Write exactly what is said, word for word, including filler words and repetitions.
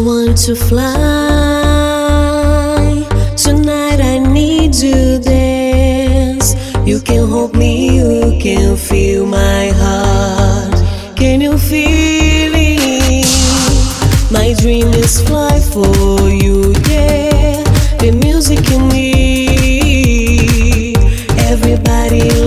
want to fly. Tonight I need to dance. You can hold me, you can feel my heart. Can you feel it? My dream is fly for you, yeah. The music in me, everybody